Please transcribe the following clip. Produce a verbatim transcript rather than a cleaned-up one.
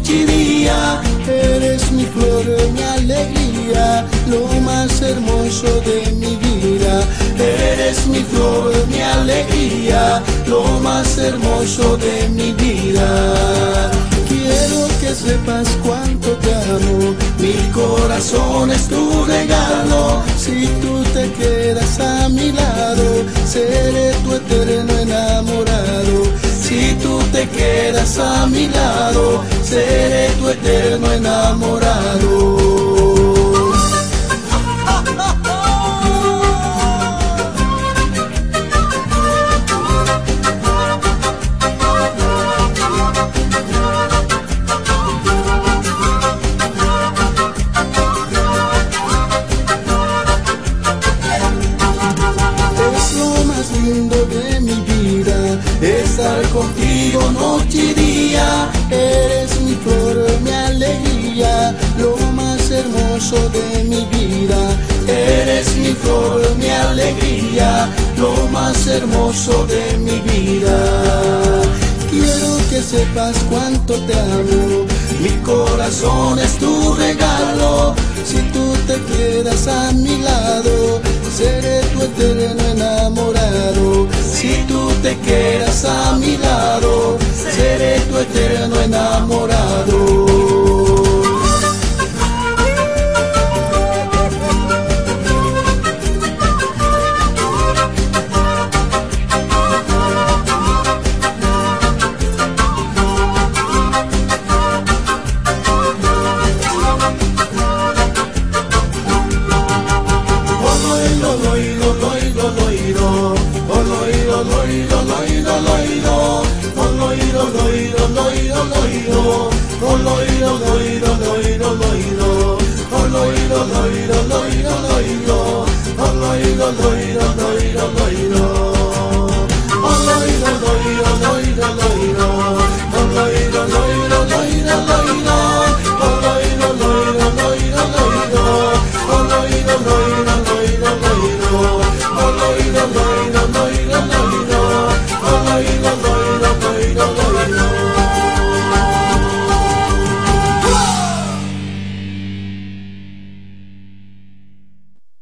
noche y día. Eres mi flor, mi alegría, lo más hermoso de mi vida. Eres mi flor, mi alegría, lo más hermoso de mi vida. Quiero que sepas cuánto te amo, mi corazón es tu regalo. Si tú te quedas a mi lado, seré tu eterno enamorado. Si tú te quedas a mi lado, seré tu eterno enamorado. De mi vida, estar contigo noche y día. Eres mi flor, mi alegría, lo más hermoso de mi vida. Eres mi flor, mi alegría, lo más hermoso de mi vida. Quiero que sepas cuánto te amo, mi corazón es tu regalo. Si tú te quedas a mi lado, seré tu eterno enamorado. Si tú te quedas a mi lado, seré tu eterno enamorado. Lo